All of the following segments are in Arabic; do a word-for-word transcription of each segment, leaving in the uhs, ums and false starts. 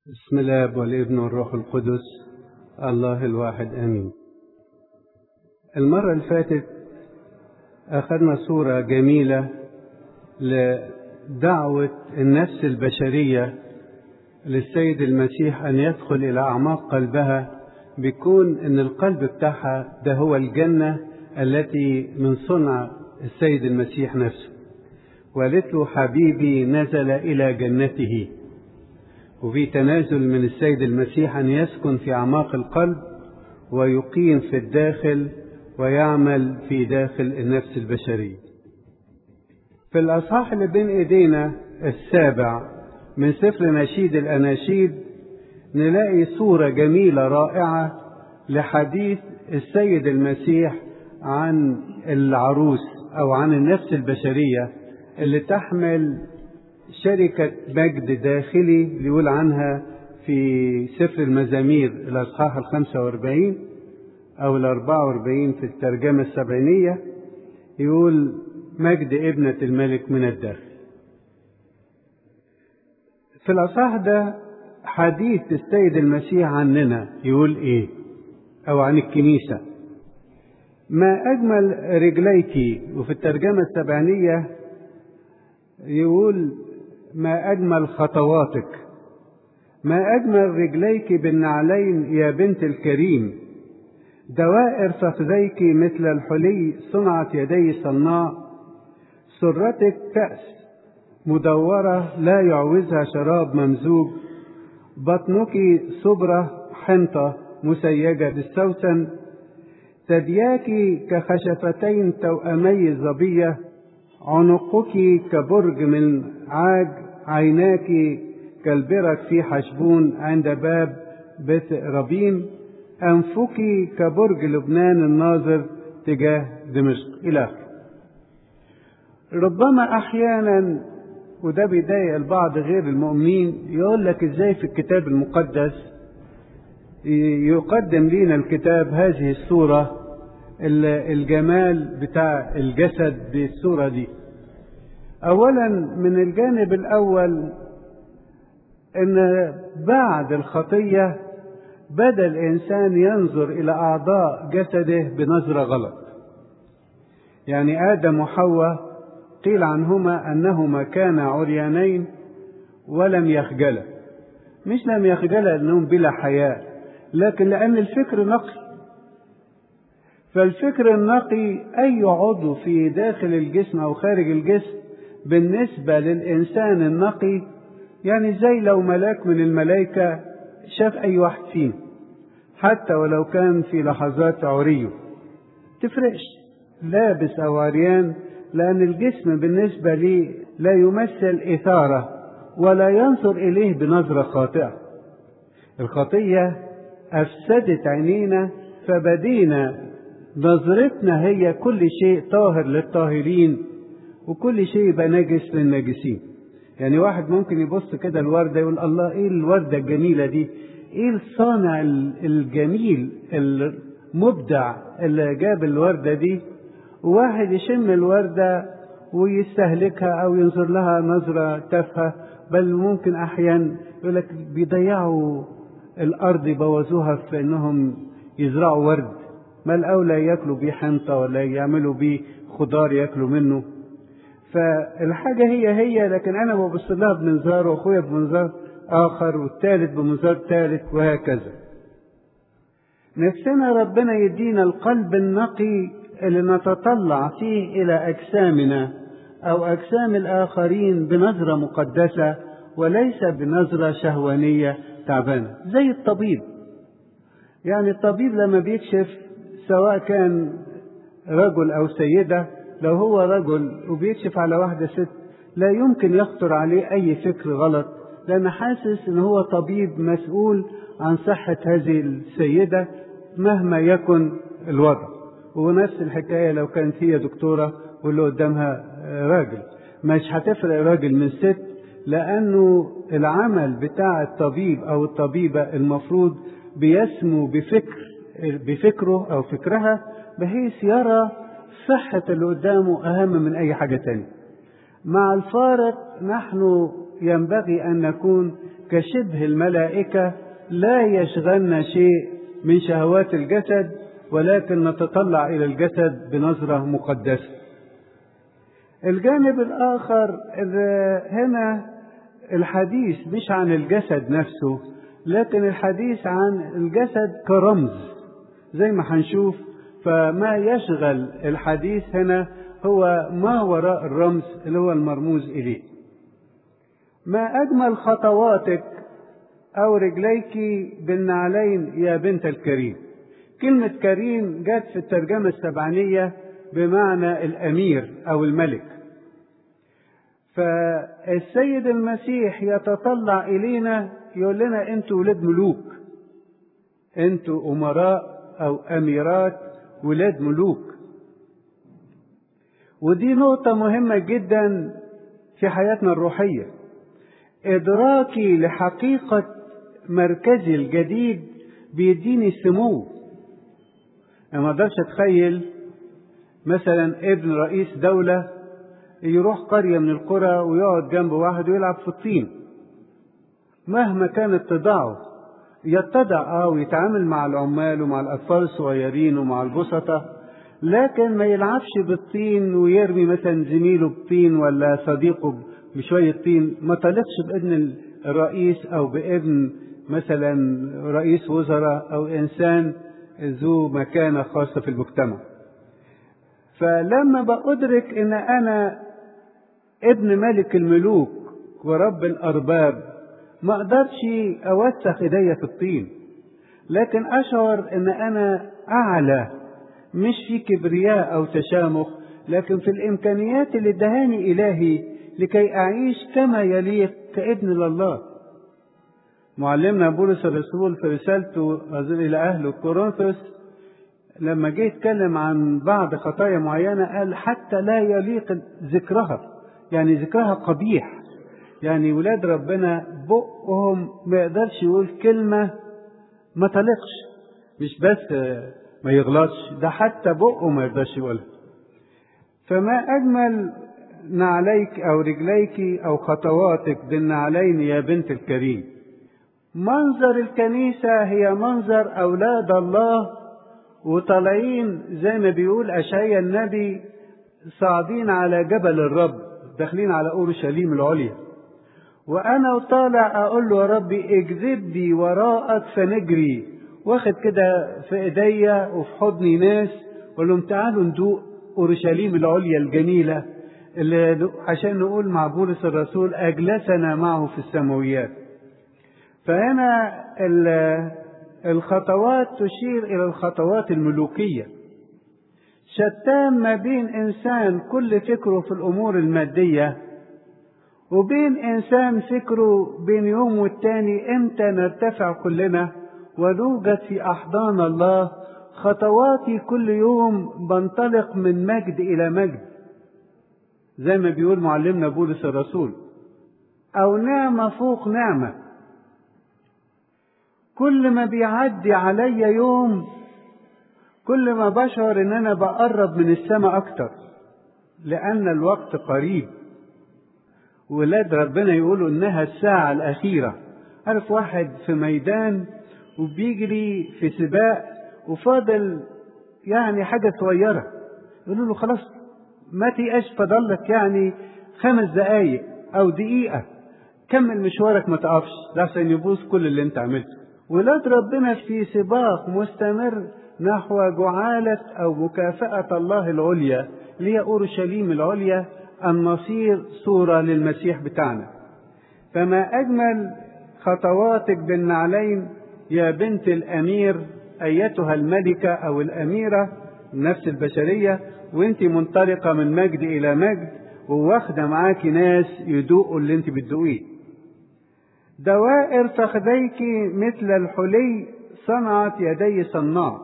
بسم الله والابن والروح القدس الله الواحد آمين. المرة اللي فاتت أخذنا صورة جميلة لدعوة النفس البشرية للسيد المسيح أن يدخل إلى أعماق قلبها، بيكون أن القلب بتاعها ده هو الجنة التي من صنع السيد المسيح نفسه، وقالت له حبيبي نزل إلى جنته. وفي تنازل من السيد المسيح أن يسكن في أعماق القلب ويقيم في الداخل ويعمل في داخل النفس البشرية. في الأصحاح اللي بين إيدينا السابع من سفر نشيد الأناشيد نلاقي صورة جميلة رائعة لحديث السيد المسيح عن العروس أو عن النفس البشرية اللي تحمل شركة مجد داخلي اللي يقول عنها في سفر المزامير الأصحاح الخمسة واربعين أو الأربعة واربعين في الترجمة السبعينية، يقول مجد ابنة الملك من الداخل. في الأصحاح ده حديث السيد المسيح عننا يقول إيه أو عن الكنيسة: ما أجمل رجليك. وفي الترجمة السبعينية يقول ما أجمل خطواتك، ما أجمل رجليك بالنعلين يا بنت الكريم، دوائر فخذيك مثل الحلي صنعت يدي صناع، سرتك كأس مدورة لا يعوزها شراب ممزوج، بطنك صبرة حنطة مسيجة بالسوسن، ثدياك كخشفتين توأمي الظبية، عنقك كبرج من عاج، عيناك كالبرك في حشبون عند باب بيت ربيم، أنفك كبرج لبنان الناظر تجاه دمشق إلى آخره. ربما أحيانا وده بيضايق البعض غير المؤمنين يقول لك إزاي في الكتاب المقدس يقدم لنا الكتاب هذه الصورة الجمال بتاع الجسد بالصورة دي. أولا من الجانب الأول أن بعد الخطية بدأ الإنسان ينظر إلى أعضاء جسده بنظرة غلط. يعني آدم وحواء قيل عنهما أنهما كانا عريانين ولم يخجلا، مش لم يخجلا أنهم بلا حياء، لكن لأن الفكر نقي. فالفكر النقي أي عضو في داخل الجسم أو خارج الجسم بالنسبة للإنسان النقي يعني زي لو ملاك من الملائكة شاف أي واحد فينا حتى ولو كان في لحظات عريه تفرقش لابس أو عريان، لأن الجسم بالنسبة لي لا يمثل إثارة ولا ينظر إليه بنظرة خاطئة. الخطية أفسدت عينينا فبدينا نظرتنا هي كل شيء طاهر للطاهرين وكل شيء يبقى نجس للناجسين. يعني واحد ممكن يبص كده الوردة يقول الله ايه الوردة الجميلة دي، ايه الصانع الجميل المبدع اللي جاب الوردة دي، وواحد يشم الوردة ويستهلكها او ينظر لها نظرة تافهة، بل ممكن احيانا يقول لك بيضيعوا الارض يبوظوها في انهم يزرعوا ورد، ما الأولى يأكلوا بيه حنطة ولا يعملوا بيه خضار يأكلوا منه. فالحاجة هي هي لكن أنا ببص لها بمنظار وأخويا بمنظار آخر والثالث بمنظار ثالث وهكذا. نفسنا ربنا يدينا القلب النقي اللي نتطلع فيه إلى أجسامنا أو أجسام الآخرين بنظرة مقدسة وليس بنظرة شهوانية تعبانة. زي الطبيب، يعني الطبيب لما بيكشف سواء كان رجل أو سيدة، لو هو رجل وبيكشف على واحدة ست لا يمكن يخطر عليه أي فكر غلط، لأن حاسس إن هو طبيب مسؤول عن صحة هذه السيدة مهما يكن الوضع. ونفس الحكاية لو كانت هي دكتورة واللي قدامها راجل، مش هتفرق راجل من ست، لأنه العمل بتاع الطبيب أو الطبيبة المفروض بيسمو بفكر بفكره أو فكرها بحيث يرى صحة اللي قدامه أهم من أي حاجة تانية. مع الفارق نحن ينبغي أن نكون كشبه الملائكة، لا يشغلنا شيء من شهوات الجسد، ولكن نتطلع إلى الجسد بنظرة مقدسة. الجانب الآخر هنا الحديث مش عن الجسد نفسه، لكن الحديث عن الجسد كرمز زي ما هنشوف. فما يشغل الحديث هنا هو ما وراء الرمز اللي هو المرموز إليه. ما أجمل خطواتك أو رجليك بالنعلين يا بنت الكريم. كلمة كريم جت في الترجمة السبعانية بمعنى الأمير أو الملك. فالسيد المسيح يتطلع إلينا يقول لنا أنتوا ولاد ملوك، أنتوا أمراء أو أميرات ولاد ملوك. ودي نقطة مهمة جدا في حياتنا الروحية. إدراكي لحقيقة مركزي الجديد بيديني سمو. أنا ما أقدرش أتخيل مثلا ابن رئيس دولة يروح قرية من القرى ويقعد جنب واحد ويلعب في الطين مهما كانت تضاعه. يتضع اه ويتعامل مع العمال ومع الأطفال الصغيرين ومع البسطة، لكن ما يلعبش بالطين ويرمي مثلا زميله بطين ولا صديقه بشوية طين. ما طلقش بابن الرئيس أو بابن مثلا رئيس وزراء أو إنسان ذو مكانة خاصة في المجتمع. فلما بأدرك إن أنا ابن ملك الملوك ورب الأرباب، ما أقدرش أوسخ إيديا في الطين، لكن أشعر إن أنا أعلى، مش في كبرياء أو تشامخ، لكن في الإمكانيات اللي ادهاني إلهي لكي أعيش كما يليق كابن لله. معلمنا بولس الرسول في رسالته إلى أهل كورنثوس لما جه يتكلم عن بعض خطايا معينة قال حتى لا يليق ذكرها، يعني ذكرها قبيح. يعني ولاد ربنا بقهم ما يقدرش يقول كلمة ما تلقش، مش بس ما يغلطش، ده حتى بقه ما يقدرش يقولها. فما أجمل نعليك أو رجليك أو خطواتك بالنعلين يا بنت الكريم. منظر الكنيسة هي منظر أولاد الله وطالعين زي ما بيقول أشعياء النبي صاعدين على جبل الرب، داخلين على أورشليم العليا. وأنا وطالع أقول له يا ربي اجذبني وراءك فنجري، واخد كده في ايديا وفي حضني ناس وقول لهم تعالوا ندوق أورشليم العليا الجميلة اللي عشان نقول مع بولس الرسول أجلسنا معه في السماويات. فهنا الخطوات تشير إلى الخطوات الملوكية. شتان ما بين إنسان كل فكره في الأمور المادية وبين إنسان فكره بين يوم والتاني إمتى نرتفع كلنا ونوجد في أحضان الله. خطواتي كل يوم بنطلق من مجد إلى مجد زي ما بيقول معلمنا بولس الرسول، أو نعمة فوق نعمة. كل ما بيعدي علي يوم كل ما بشعر إن أنا بقرب من السماء أكتر، لأن الوقت قريب. ولاد ربنا يقولوا إنها الساعة الأخيرة. عارف واحد في ميدان وبيجري في سباق وفاضل يعني حاجة صغيرة، يقولوا له خلاص ما تيأس، فضلك يعني خمس دقايق أو دقيقة، كمل مشوارك ما تقفش لحسن يبوظ كل اللي انت عملته. ولاد ربنا في سباق مستمر نحو جعالة أو مكافأة الله العليا اللي هي أورشليم العليا، أن نصير صورة للمسيح بتاعنا. فما أجمل خطواتك بالنعلين يا بنت الأمير أيتها الملكة أو الأميرة النفس البشرية، وانت منطلقة من مجد إلى مجد وواخدة معاكي ناس يدوقوا اللي انت بتدوقيه. دوائر فخذيك مثل الحلي صنعت يدي صناع.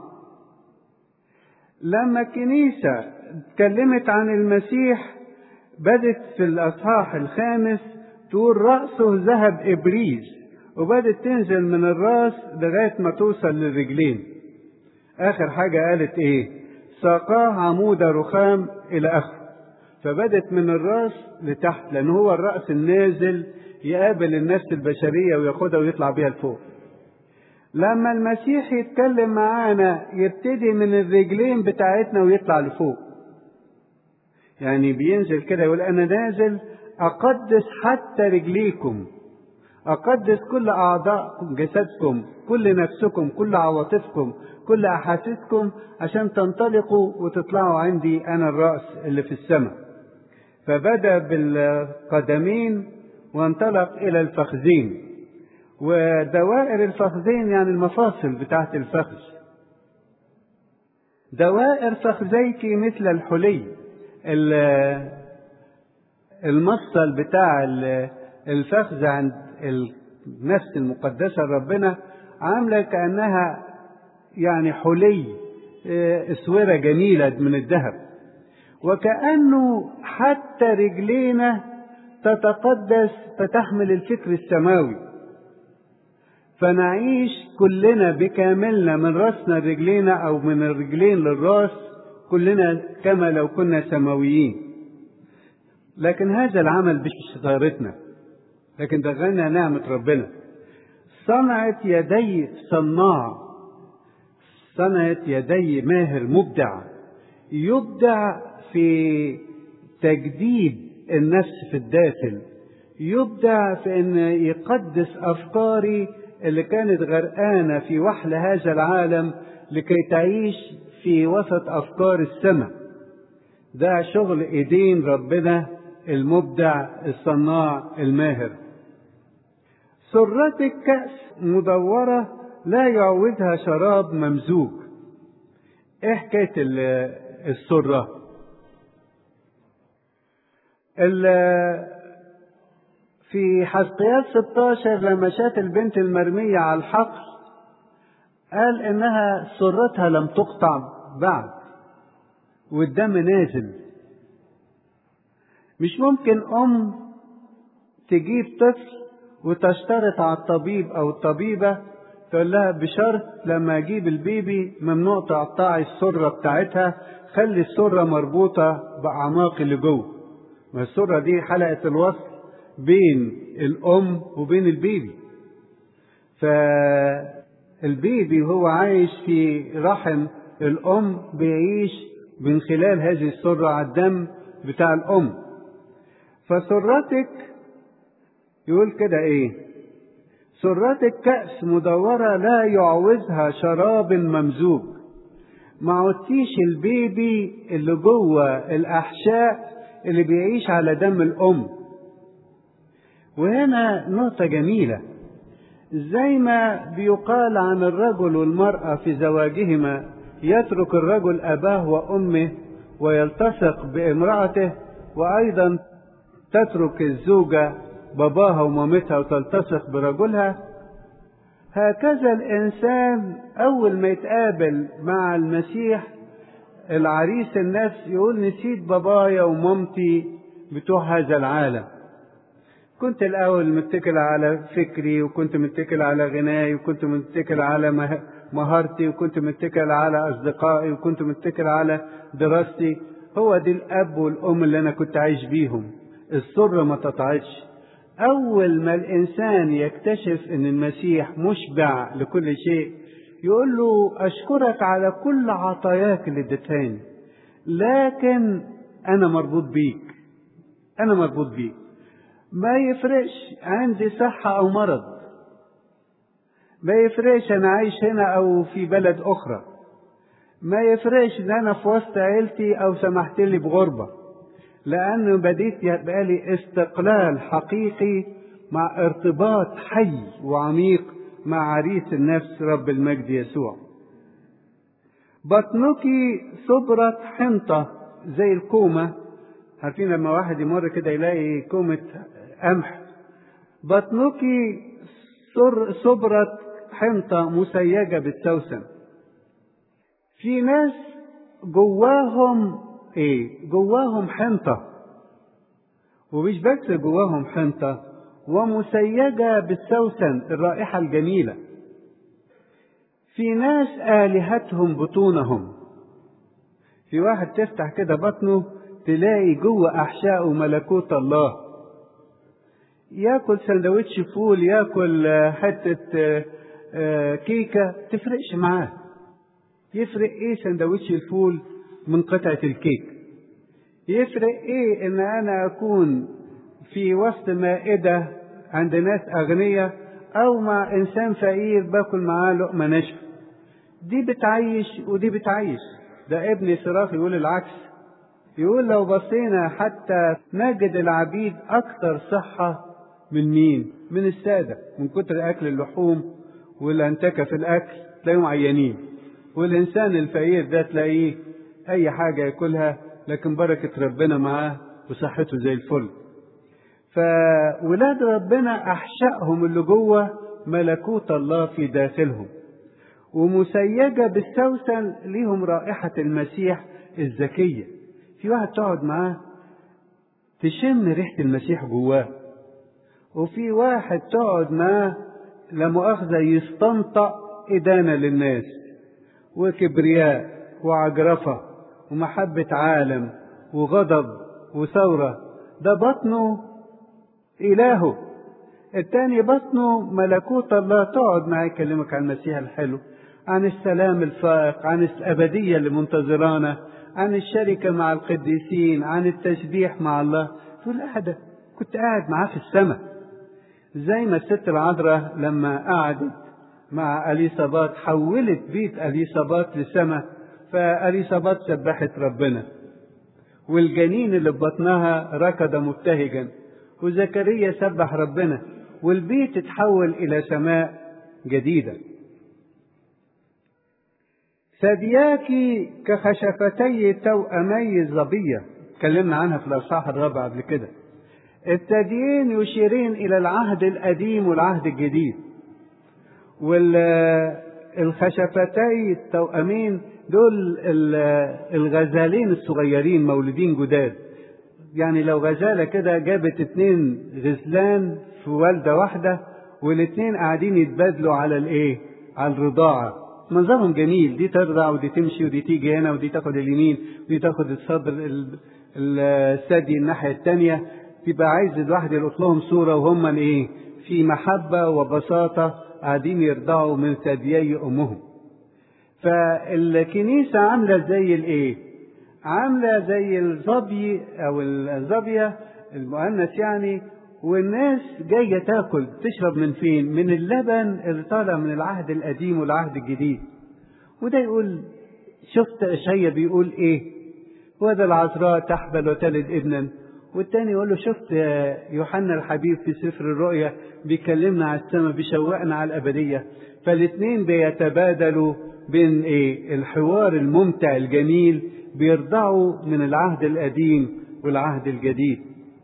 لما الكنيسة اتكلمت عن المسيح بدت في الأصحاح الخامس تقول رأسه ذهب إبريز، وبدت تنزل من الراس لغاية ما توصل للرجلين. آخر حاجة قالت إيه؟ ساقاه عمود رخام إلى آخر. فبدت من الراس لتحت لأن هو الرأس النازل يقابل النفس البشرية وياخدها ويطلع بيها لفوق. لما المسيح يتكلم معانا يبتدي من الرجلين بتاعتنا ويطلع لفوق، يعني بينزل كده يقول أنا نازل أقدس حتى رجليكم، أقدس كل أعضاء جسدكم، كل نفسكم، كل عواطفكم، كل أحاسيسكم، عشان تنطلقوا وتطلعوا عندي أنا الرأس اللي في السماء. فبدأ بالقدمين وانطلق إلى الفخذين، ودوائر الفخذين يعني المفاصل بتاعت الفخذ. دوائر فخذيك مثل الحلي، المفصل بتاع الفخذ عند النفس المقدسة لربنا عاملة كأنها يعني حلي، اسورة جميلة من الذهب، وكأنه حتى رجلينا تتقدس فتحمل الفكر السماوي، فنعيش كلنا بكاملنا من رأسنا لرجلينا أو من الرجلين للرأس كلنا كما لو كنا سماويين. لكن هذا العمل مش بشطارتنا، لكن ده غنى نعمة ربنا. صنعت يدي صناع، صنعت يدي ماهر مبدع، يبدع في تجديد النفس في الداخل، يبدع في أن يقدس أفكاري اللي كانت غرقانة في وحل هذا العالم لكي تعيش في وسط أفكار السماء. ده شغل إيدين ربنا المبدع الصناع الماهر. سرتك كأس مدورة لا يعوزها شراب ممزوج. ايه حكاية السرة؟ في حزقيال ستة عشر لما شاف البنت المرمية على الحقل قال انها سرتها لم تقطع بعد والدم نازل. مش ممكن ام تجيب طفل وتشترط على الطبيب او الطبيبة تقول لها بشرط لما اجيب البيبي ممنوع تقطعي السرة بتاعتها، خلي السرة مربوطة باعماق اللي جوه. ما السرة دي حلقة الوصل بين الام وبين البيبي، فالبيبي هو عايش في رحم الام بيعيش من خلال هذه السرة على الدم بتاع الام. فسرتك يقول كده ايه؟ سرتك كأس مدورة لا يعوزها شراب ممزوج. ما عودتيش البيبي اللي جوه الأحشاء اللي بيعيش على دم الأم. وهنا نقطة جميلة، زي ما بيقال عن الرجل والمرأة في زواجهما يترك الرجل أباه وأمه ويلتصق بامرأته، وأيضا تترك الزوجة باباها ومامتها وتلتصق برجلها. هكذا الإنسان أول ما يتقابل مع المسيح العريس النفس يقول نسيت بابايا ومامتي بتوع هذا العالم. كنت الأول متكل على فكري، وكنت متكل على غناي، وكنت متكل على مهارتي، وكنت متكل على أصدقائي، وكنت متكل على دراستي. هو دي الأب والأم اللي أنا كنت عايش بيهم. السر ما تطعتش. أول ما الإنسان يكتشف أن المسيح مشبع لكل شيء يقول له أشكرك على كل عطاياك اللي اديتهاني، لكن أنا مربوط بيك، أنا مربوط بيك. ما يفرقش عندي صحة أو مرض، ما يفرقش أنا عايش هنا أو في بلد أخرى، ما يفرقش أن أنا في وسط عيلتي أو سمحت لي بغربة، لأنه بديت يبقى لي استقلال حقيقي مع ارتباط حي وعميق مع عريس النفس رب المجد يسوع. بطنك صبرة حنطة زي الكومة. عارفين لما واحد يمر كده يلاقي كومة قمح؟ بطنك صبرة حنطة مسيجة بالسوسن. في ناس جواهم ايه؟ جواهم حنطة، ومش بس جواهم حنطة ومسيجة بالسوسن الرائحة الجميلة. في ناس آلهتهم بطونهم. في واحد تفتح كده بطنه تلاقي جوه أحشائه ملكوت الله. ياكل سندوتش فول، ياكل حتة كيكة، تفرقش معاه. يفرق ايه سندوتش الفول من قطعة الكيك؟ يفرق ايه ان انا اكون في وسط مائدة عند ناس اغنياء او مع انسان فقير باكل معاه لقمة ناشفة؟ دي بتعيش ودي بتعيش. ده ابن سراخ يقول العكس، يقول لو بصينا حتى نجد العبيد اكثر صحة من مين؟ من السادة، من كتر اكل اللحوم والانتكة في الاكل تلاقيهم عيانين، والانسان الفقير ده تلاقيه اي حاجة ياكلها لكن بركة ربنا معاه وصحته زي الفل. فولاد ربنا احشائهم اللي جوه ملكوت الله في داخلهم، ومسيجة بالسوسن ليهم رائحة المسيح الزكية. في واحد تقعد معاه تشم ريحة المسيح جواه، وفي واحد تقعد معاه لا مؤاخذة يستنطق إدانة للناس وكبرياء وعجرفة ومحبة عالم وغضب وثورة. ده بطنه إلهه، التاني بطنه ملكوت الله. تقعد معاه يكلمك عن المسيح الحلو، عن السلام الفائق، عن الأبدية اللي منتظرانا، عن الشركة مع القديسين، عن التسبيح مع الله. تقول قاعدة كنت قاعد معاه في السماء، زي ما الست العذراء لما قعدت مع أليصابات حولت بيت أليصابات للسماء، فأليصابات سبحت ربنا، والجنين اللي في بطنها ركض مبتهجا، وزكريا سبح ربنا، والبيت اتحول إلى سماء جديدة. ثدياك كخشفتي توأمي الظبية، اتكلمنا عنها في الأصحاح الرابع قبل كده. الثديين يشيرين إلى العهد القديم والعهد الجديد، والخشفتي التوأمين دول الغزالين الصغيرين مولودين جداد. يعني لو غزالة كده جابت اتنين غزلان في والدة واحدة، والاتنين قاعدين يتبادلوا على الايه؟ على الرضاعة. منظرهم جميل، دي ترضع ودي تمشي ودي تيجي هنا ودي تاخد اليمين ودي تاخد الصدر الثدي الناحية التانية. تبقى عايز الواحد يلقط لهم صورة وهم ايه؟ في محبة وبساطة قاعدين يرضعوا من ثديي امهم. فالكنيسة عاملة زي الايه؟ عاملة زي الظبي او الظبية المؤنث يعني، والناس جاية تاكل تشرب من فين؟ من اللبن اللي طالع من العهد القديم والعهد الجديد. وده يقول، شفت اشعياء بيقول ايه؟ وذا العذراء تحبل وتلد ابنا. والتاني يقول له شفت يوحنا الحبيب في سفر الرؤيا بيكلمنا على السماء، بيشوقنا على الأبدية. فالاثنين بيتبادلوا بين ايه؟ الحوار الممتع الجميل، بيرضعوا من العهد القديم والعهد الجديد.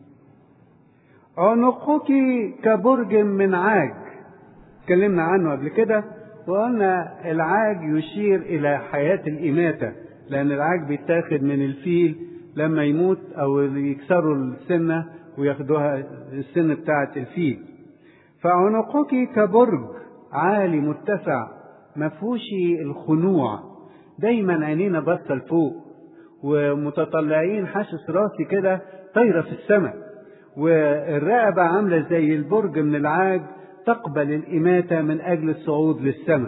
عنقك كبرج من عاج، اتكلمنا عنه قبل كده، وقلنا العاج يشير إلى حياة الإماتة، لأن العاج بيتاخد من الفيل لما يموت أو يكسروا السنة وياخدوها السن بتاعة الفيل. فعنقك كبرج عالي مرتفع مفهوش الخنوع، دايما عينينا باصة لفوق ومتطلعين، حاسس راسي كده طايرة في السماء، والرقبة عاملة زي البرج من العاج تقبل الإماتة من أجل الصعود للسماء.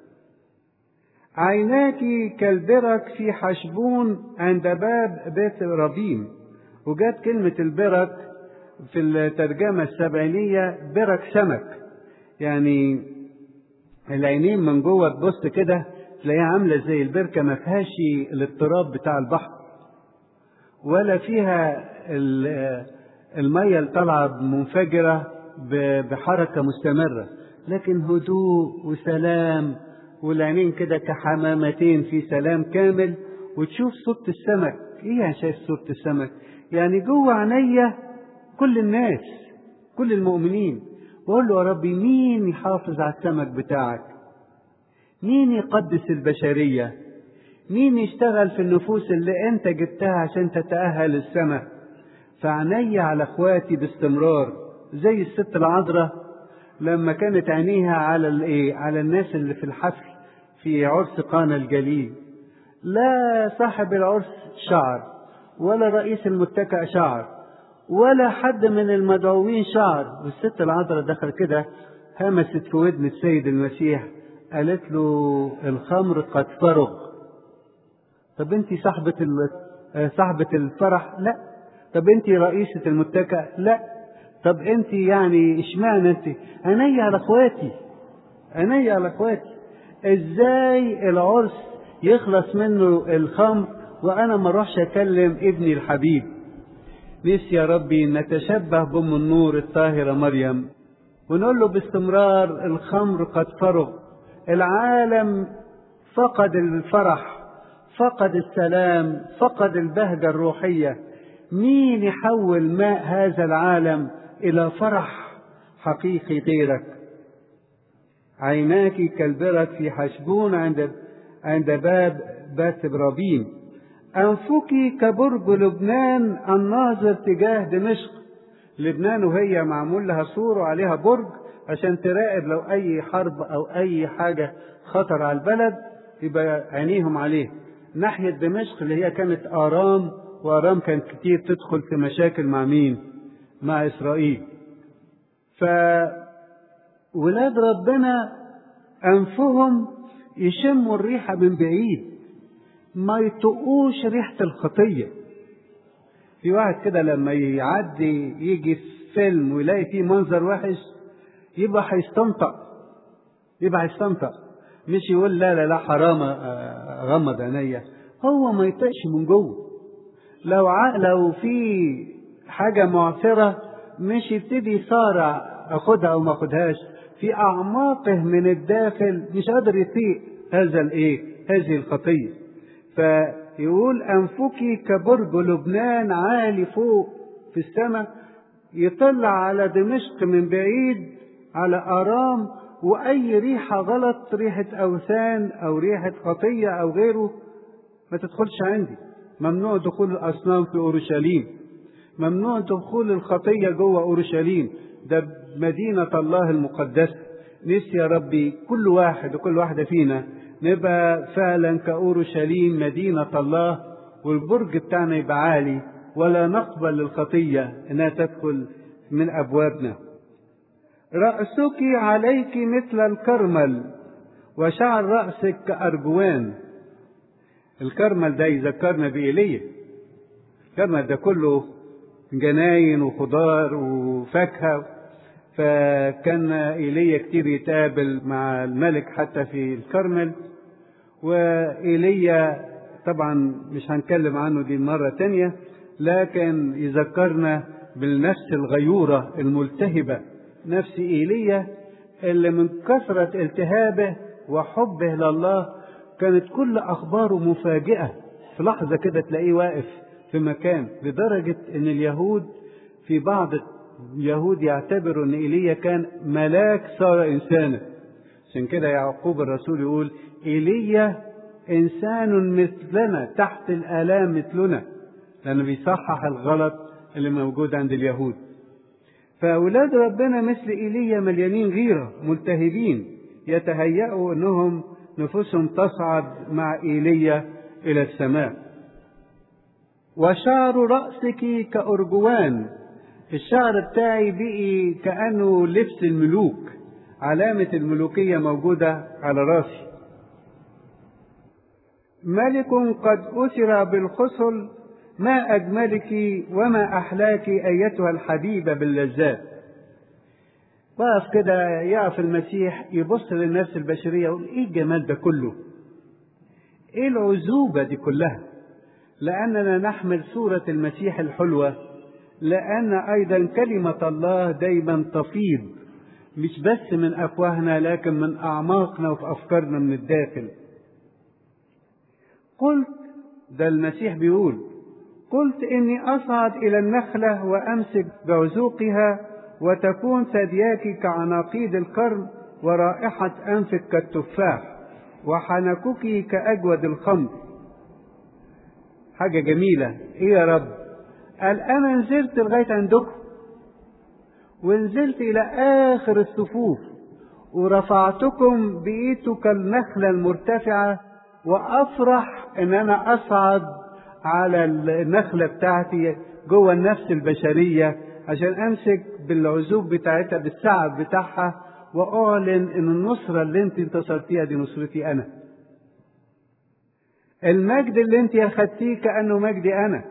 عيناك كالبرك في حشبون عند باب بيت ربيم. وجات كلمة البرك في الترجمة السبعينية برك سمك، يعني العينين من جوه تبص كده تلاقيها عاملة زي البركة، ما فيهاش الاضطراب بتاع البحر، ولا فيها المية اللي طالعة منفجرة بحركة مستمرة، لكن هدوء وسلام، والعينين كده كحمامتين في سلام كامل. وتشوف صورة السمك. ايه يعني شايف صورة السمك؟ يعني جوه عينيا كل الناس، كل المؤمنين. بقول له يا ربي مين يحافظ على السمك بتاعك؟ مين يقدس البشرية؟ مين يشتغل في النفوس اللي انت جبتها عشان تتأهل السماء؟ فعيني على اخواتي باستمرار، زي الست العذراء لما كانت عينيها على الايه؟ على الناس اللي في الحفل في عرس قانا الجليل. لا صاحب العرس شعر، ولا رئيس المتكأ شعر، ولا حد من المدعوين شعر. والست العذراء دخل كده همست في ودن السيد المسيح قالت له الخمر قد فرغ. طب انت صاحبة صاحبة الفرح؟ لا. طب انت رئيسة المتكأ؟ لا. طب انت يعني اشمعنى انت؟ عيني على اخواتي، عيني على اخواتي. ازاي العرس يخلص منه الخمر وانا ما اروحش اكلم ابني الحبيب؟ نفسي يا ربي نتشبه بأم النور الطاهرة مريم ونقول له باستمرار الخمر قد فرغ. العالم فقد الفرح، فقد السلام، فقد البهجة الروحية. مين يحول ماء هذا العالم إلى فرح حقيقي غيرك؟ عيناك كالبرد في حشبون عند عند باب بات برابين، أنفك كبرج لبنان الناظر تجاه دمشق. لبنان وهي معمول لها سور وعليها برج عشان تراقب لو أي حرب أو أي حاجة خطر على البلد يبقى عينيهم عليه. ناحية دمشق اللي هي كانت آرام، وآرام كانت كتير تدخل في مشاكل مع مين؟ مع إسرائيل. فولاد ربنا أنفهم يشموا الريحة من بعيد، ما يطقوش ريحة الخطية. في واحد كده لما يعدي يجي في فيلم ويلاقي فيه منظر وحش يبقى هيستنطق، يبقى هيستنطق، مش يقول لا لا لا حرام غمض عينيا. هو ما يطقش من جوه. لو ع... لو في حاجة معثرة مش يبتدي يصارع اخدها او ما اخدهاش، في اعماقه من الداخل مش قادر يطيق هذا الايه هذه الخطية. فيقول أنفك كبرج لبنان عالي فوق في السماء، يطلع على دمشق من بعيد على آرام، وأي ريحة غلط، ريحة أوثان أو ريحة خطية أو غيره ما تدخلش عندي. ممنوع دخول الأصنام في أورشليم، ممنوع دخول الخطية جوه أورشليم، ده مدينة الله المقدسة. نفسي يا ربي كل واحد وكل واحدة فينا نبقى فعلا كأورشليم مدينة الله، والبرج بتاعنا يبقى عالي، ولا نقبل للخطية انها تدخل من ابوابنا. رأسك عليك مثل الكرمل وشعر رأسك كأرجوان. الكرمل ده يذكرنا بإيليا. الكرمل ده كله جناين وخضار وفاكهة، فكان إيليا كتير يتقابل مع الملك حتى في الكرمل. وإيليا طبعا مش هنتكلم عنه دي مرة تانية، لكن يذكرنا بالنفس الغيورة الملتهبة، نفس إيليا اللي من كثرة التهابه وحبه لله كانت كل أخباره مفاجئة. في لحظة كده تلاقيه واقف في مكان، لدرجة ان اليهود في بعض اليهود يعتبروا ان ايليا كان ملاك صار انسانا. عشان كده يعقوب الرسول يقول ايليا انسان مثلنا تحت الالام مثلنا، لانه بيصحح الغلط اللي موجود عند اليهود. فاولاد ربنا مثل ايليا مليانين غيرة، ملتهبين، يتهيأوا انهم نفوسهم تصعد مع ايليا الى السماء. وشعر رأسك كأرجوان. الشعر بتاعي بقي كأنه لبس الملوك، علامة الملوكية موجودة على رأسي. ملك قد أسر بالخصل، ما أجملك وما أحلاك أيتها الحبيبة باللذات. وقف كده يقف المسيح يبص للنفس البشرية يقول إيه الجمال ده كله، إيه العزوبة دي كلها، لأننا نحمل صورة المسيح الحلوة، لأن أيضا كلمة الله دايما تفيض مش بس من أفواهنا لكن من أعماقنا وفي أفكارنا من الداخل. قلت، ده المسيح بيقول، قلت إني أصعد إلى النخلة وأمسك بعزوقها، وتكون ثدياك كعناقيد الكرم، ورائحة أنفك كالتفاح، وحنكك كأجود الخمر. حاجة جميلة. إيه يا رب؟ قال أنا نزلت لغاية عندكم، ونزلت إلى آخر الصفوف، ورفعتكم بإيدي كالنخلة المرتفعة، وأفرح إن أنا أصعد على النخلة بتاعتي جوه النفس البشرية عشان أمسك بالعزوب بتاعتها بالسعب بتاعها وأعلن إن النصرة اللي أنت انتصرتيها دي نصرتي أنا. المجد اللي أنت أخدتيه كأنه مجدي أنا.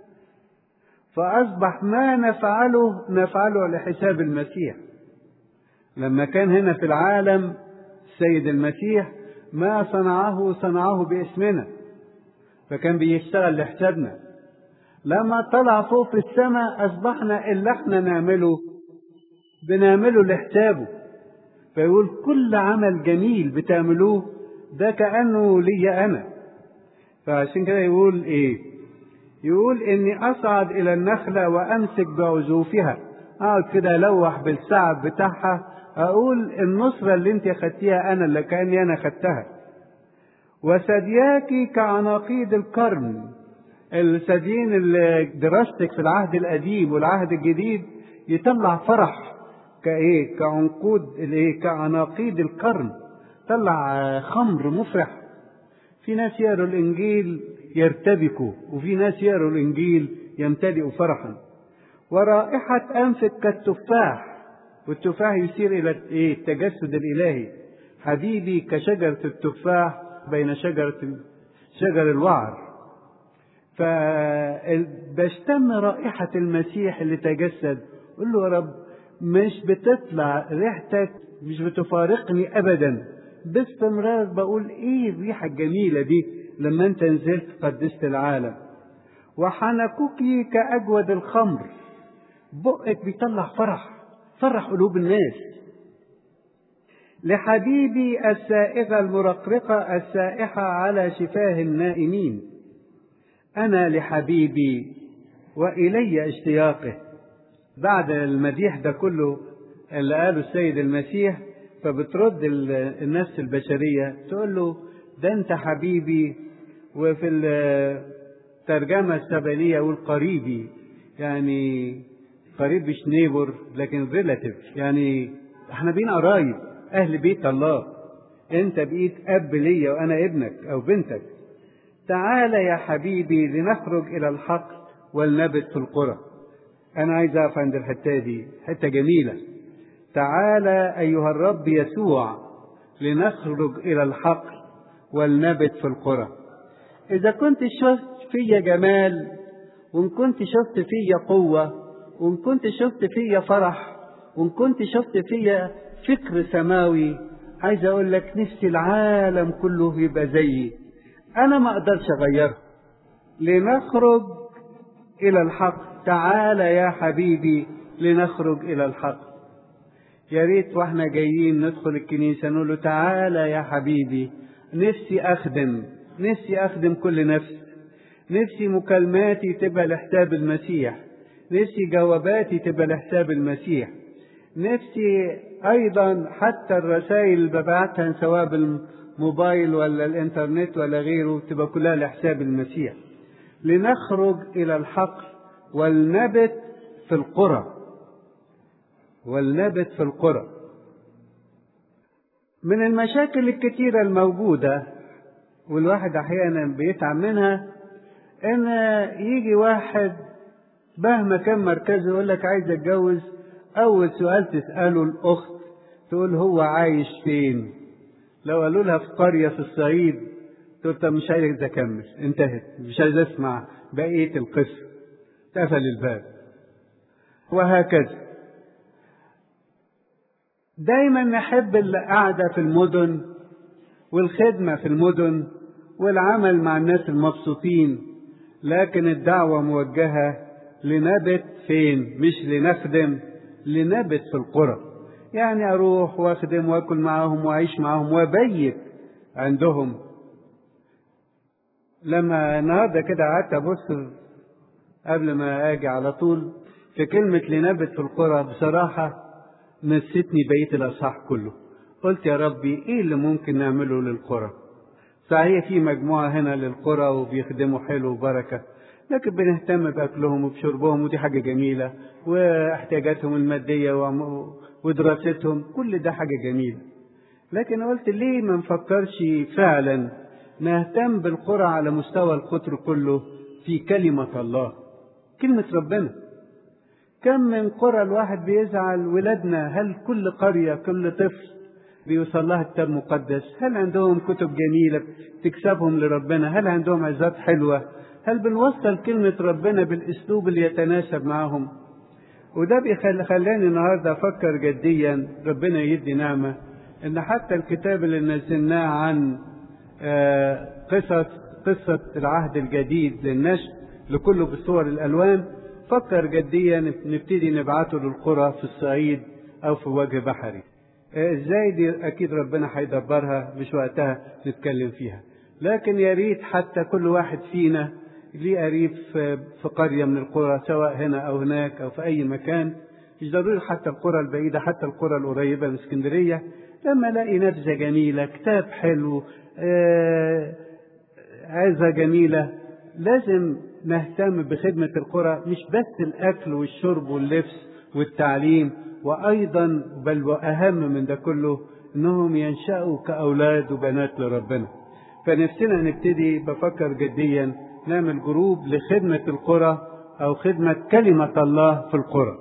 فأصبح ما نفعله نفعله على حساب المسيح. لما كان هنا في العالم السيد المسيح ما صنعه صنعه باسمنا، فكان بيشتغل لحسابنا. لما طلع فوق في السماء أصبحنا اللي احنا نعمله بنعمله لحسابه. فيقول كل عمل جميل بتعملوه ده كأنه لي أنا. فعشان كده يقول إيه؟ يقول إني أصعد إلى النخلة وأمسك بعزوفها، أقعد كده ألوح بالسعب بتاعها، أقول النصرة اللي أنت أخدتيها أنا اللي كأني أنا أخدتها. وثدياك كعناقيد القرن. الثديين اللي دراستك في العهد القديم والعهد الجديد يطلع فرح كايه كعنقود الايه كعناقيد القرن، طلع خمر مفرح. في ناس يقروا الانجيل يرتبكوا، وفي ناس يقروا الانجيل يمتلئوا فرحا. ورائحة انفك كالتفاح، والتفاح يشير الى ايه التجسد الالهي. حبيبي كشجرة التفاح بين شجرة شجر الوعر. فبشتم رائحة المسيح اللي تجسد. قل له يا رب مش بتطلع ريحتك، مش بتفارقني ابدا، باستمرار بقول ايه الريحة الجميلة دي لما انت نزلت قدست العالم. وحنكوك كأجود الخمر، بقك بيطلع فرح، فرح قلوب الناس. لحبيبي السائغة المرقرقة السائحة على شفاه النائمين. أنا لحبيبي وإلي اشتياقه. بعد المديح ده كله اللي قاله السيد المسيح، فبترد النفس البشرية تقول له ده أنت حبيبي. وفي الترجمة السبانية يقول قريبي، يعني قريب مش نيبر لكن ريلاتيف، يعني احنا بين قرايب أهل بيت الله. أنت بقيت أب ليا وأنا ابنك أو بنتك. تعال يا حبيبي لنخرج إلى الحق ولنبت في القرى. أنا عايز أقف عند الحتة دي، حتة جميلة. تعال أيها الرب يسوع لنخرج إلى الحق ولنبت في القرى. إذا كنت شفت فيا جمال، وإن كنت شفت فيا قوة، وإن كنت شفت فيا فرح، وإن كنت شفت فيا فكر سماوي، عايز أقول لك نفسي العالم كله يبقى زيي. أنا ما أقدرش أغيره. لنخرج إلى الحق. تعال يا حبيبي لنخرج إلى الحق. يا ريت واحنا جايين ندخل الكنيسة نقول له تعال يا حبيبي، نفسي أخدم، نفسي أخدم كل نفس، نفسي مكالماتي تبقى لحساب المسيح، نفسي جواباتي تبقى لحساب المسيح، نفسي أيضا حتى الرسائل اللي ببعتها سواء بالموبايل ولا الإنترنت ولا غيره تبقى كلها لحساب المسيح. لنخرج إلى الحق ولنبت في القرى. ولنبت في القرى. من المشاكل الكتيرة الموجودة والواحد أحيانا بيتعب منها، إن يجي واحد مهما كان مركزه يقول لك عايز أتجوز، أول سؤال تسأله الأخت تقول هو عايش فين؟ لو قالوا لها في قرية في الصعيد تقول طب مش عايز أكمل، انتهت، مش عايز أسمع بقية القصة، تقفل الباب. وهكذا دايما نحب القعدة في المدن والخدمة في المدن والعمل مع الناس المبسوطين، لكن الدعوة موجهة لنبت فين؟ مش لنخدم، لنبت في القرى. يعني أروح وأخدم وأكل معهم وأعيش معهم وأبيت عندهم. لما النهارده كده قعدت أبص قبل ما أجي على طول في كلمة لنبت في القرى، بصراحة نسيتني بقية الأصحاح كله. قلت يا ربي إيه اللي ممكن نعمله للقرى؟ صحيح في مجموعة هنا للقرى وبيخدموا حلو وبركة، لكن بنهتم بأكلهم وبشربهم ودي حاجة جميلة، واحتياجاتهم المادية ودراستهم كل ده حاجة جميلة. لكن قلت ليه ما نفكرش فعلا نهتم بالقرى على مستوى القطر كله في كلمة الله. كلمة ربنا. كم من قرى الواحد بيزعل ولادنا، هل كل قرية كل طفل بيوصل لها كتاب مقدس؟ هل عندهم كتب جميلة تكسبهم لربنا؟ هل عندهم عظات حلوة؟ هل بنوصل كلمة ربنا بالأسلوب اللي يتناسب معهم؟ وده بيخلاني النهاردة أفكر جديا، ربنا يدي نعمة، إن حتى الكتاب اللي نزلناه عن قصة قصة العهد الجديد للنشر لكله بالصور الألوان، فكر جديا نبتدي نبعته للقرى في الصعيد أو في وجه بحري. ازاي دي اكيد ربنا هيدبرها، مش وقتها نتكلم فيها، لكن يا ريت حتى كل واحد فينا ليه قريب في قرية من القرى، سواء هنا او هناك او في اي مكان، مش ضروري حتى القرى البعيدة، حتى القرى القريبة من اسكندرية، لما الاقي نبذة جميلة، كتاب حلو، آه عظة جميلة، لازم نهتم بخدمة القرى، مش بس الاكل والشرب واللبس والتعليم، وأيضا بل وأهم من ده كله إنهم ينشأوا كأولاد وبنات لربنا. فنفسنا نبتدي، بفكر جديا نعمل جروب لخدمة القرى أو خدمة كلمة الله في القرى.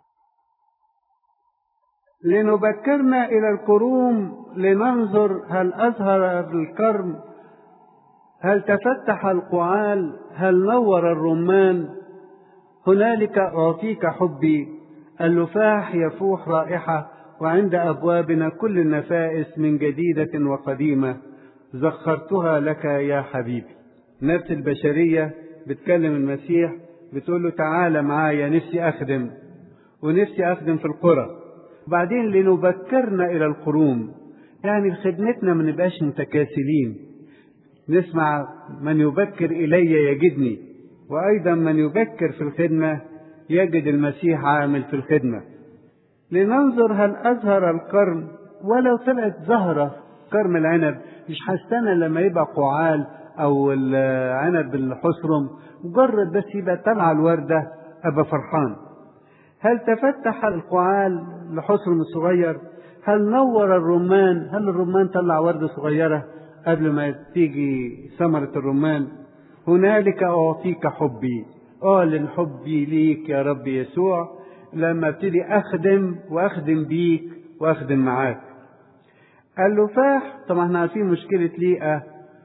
لنبكرنا إلى الكروم لننظر هل أزهر الكرم، هل تفتح القعال، هل نور الرمان. هنالك أعطيك حبي، اللفاح يفوح رائحة، وعند أبوابنا كل النفائس من جديدة وقديمة زخرتها لك يا حبيبي. نفس البشرية بتكلم المسيح، بتقول له تعالى معايا، نفسي أخدم ونفسي أخدم في القرى. بعدين لنبكرنا إلى القروم، يعني خدمتنا ما نبقاش متكاسلين، نسمع من يبكر إلي يجدني، وأيضا من يبكر في الخدمة يجد المسيح عامل في الخدمة. لننظر هل أزهر الكرم، ولو طلعت زهرة كرم العنب، مش هستنى لما يبقى قعال أو العنب الحصرم، مجرد بس يبقى طلع الوردة أبقى فرحان. هل تفتح القعال لحصرم الصغير، هل نور الرمان، هل الرمان طلع وردة صغيرة قبل ما تيجي ثمرة الرمان. هنالك أعطيك حبي، أعلن حبي ليك يا رب يسوع لما ابتدي أخدم وأخدم بيك وأخدم معاك. اللفاح طبعا احنا عارفين مشكلة ليئة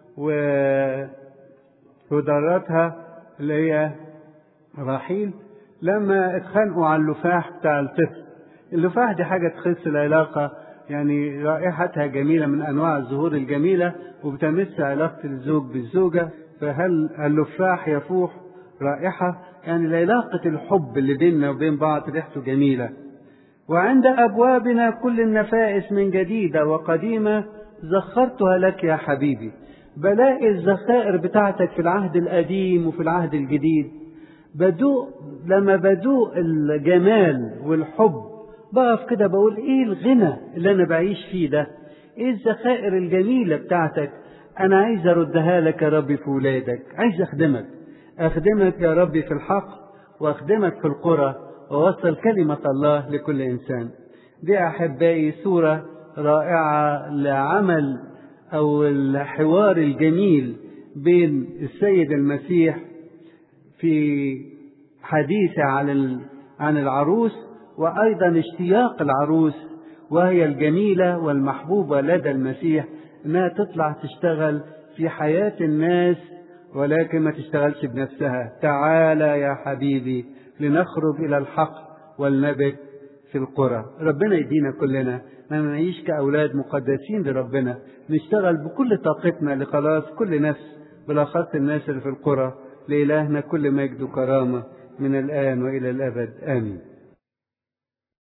وهداراتها اللي هي راحيل لما اتخانقوا على اللفاح بتاع الطفل. اللفاح دي حاجة تخص العلاقة، يعني رائحتها جميلة من أنواع الزهور الجميلة وبتمس علاقة الزوج بالزوجة. فهل اللفاح يفوح رائحة، يعني علاقة الحب اللي بيننا وبين بعض ريحته جميلة. وعند أبوابنا كل النفائس من جديدة وقديمة زخرتها لك يا حبيبي. بلاقي الذخائر بتاعتك في العهد القديم وفي العهد الجديد. بدوق لما بدوق الجمال والحب بقف كده بقول ايه الغنى اللي انا بعيش فيه ده، ايه الذخائر الجميلة بتاعتك، انا عايز اردها لك يا ربي في ولادك، عايز اخدمك اخدمك يا ربي في الحق، واخدمك في القرى، ووصل كلمة الله لكل انسان. دي احبائي صورة رائعة لعمل او الحوار الجميل بين السيد المسيح في حديثه عن عن العروس، وايضا اشتياق العروس وهي الجميلة والمحبوبة لدى المسيح انها تطلع تشتغل في حياة الناس، ولكن ما تشتغلش بنفسها. تعالى يا حبيبي لنخرج الى الحق ولنبت في القرى. ربنا يدينا كلنا ما نعيش كأولاد مقدسين لربنا، نشتغل بكل طاقتنا لخلاص كل نفس، بالاخص الناس اللي في القرى. لإلهنا كل مجد وكرامة من الآن وإلى الأبد، آمين.